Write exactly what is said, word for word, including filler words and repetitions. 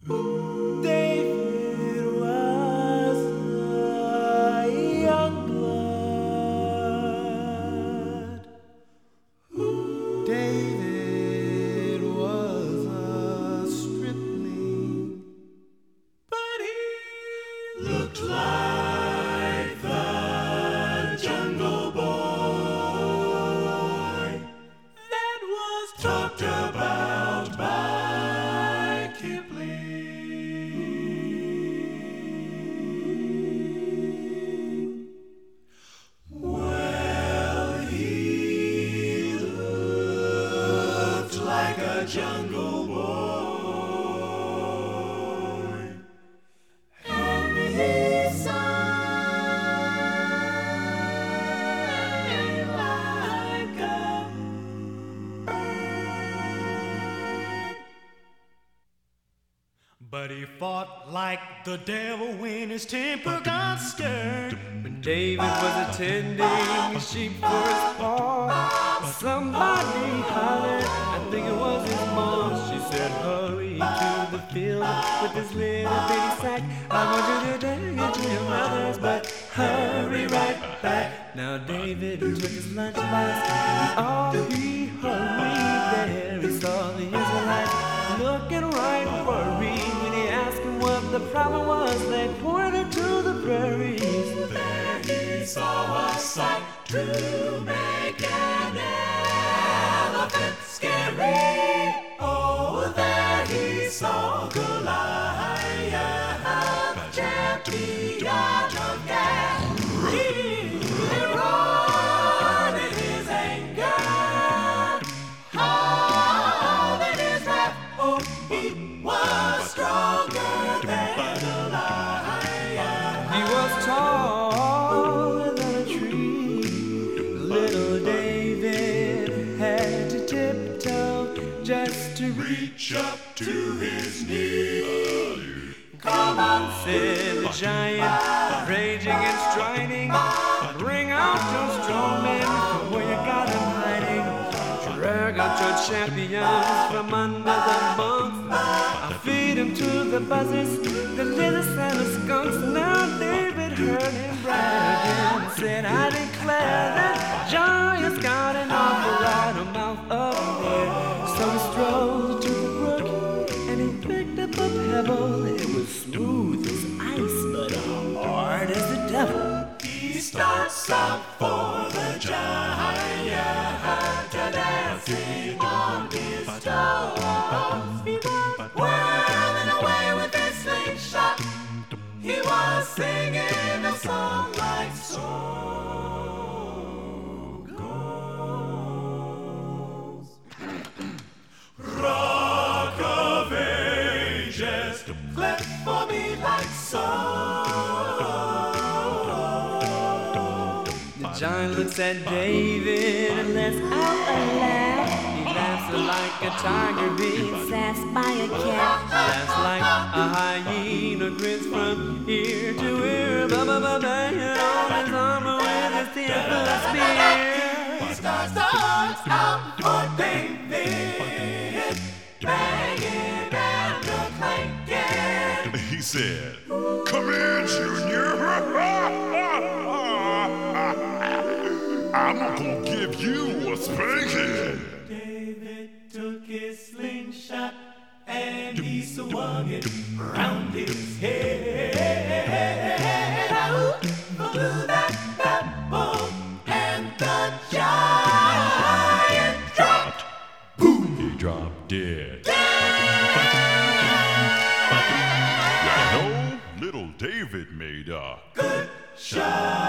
David was a young blood. David was a stripling, but he looked like the Jungle Boy that was talked about by Kipling. Well, he looked like a Jungle Boy, and he sang like a bird. But he fought like the devil when his temper got stirred. When David was attending his sheep for his paw, somebody hollered, I think it was his mom. She said, hurry to the field with this little bitty sack. I want you to take it to your mother's, but hurry right back. Now David took his lunchbox, and oh, he hurried there. He saw the Israelites looking right worried. When he asked him what the problem was, they pointed to the prairies. There he saw a sight to make an elephant scary. Oh, there he saw Goliath, the champion of Gath. He roared in his anger, howled in his wrath. Oh, he was stronger than Goliath. He was taller than a tree. Little David had to tiptoe just to reach up to his knee. Come on, said the giant, raging and striding. Bring out your strong men from where you got them hiding. Drag out your champions from under the bunks. I feed them to the buzzards, the lizards and the skunks. Now David heard him brag again and said, I declare that giant's got an awful right mouth up there. So he strolled to the brook and he picked up a pebble. It was smooth as ice, but hard as the devil. He starts out for the giant, dancing on his toes. He was whirling away with his slingshot. He was singing a song like so goes. Rock of Ages, clap for me like so. The giant looks at David and lets out a laugh. He laughs like a tiger being sassed by a cat. Laughs like a hyena, grins from ear to ear. Ba ba ba banging on his armor with his ten-foot spear. He starts to hunt out for David, banging and a clanking. He said, come here, Junior. I'm gonna give you a spanking. David took his slingshot and he swung it round his head. Out flew that pebble and the giant dropped. Boom! He dropped dead. You know, little David made a Good shot.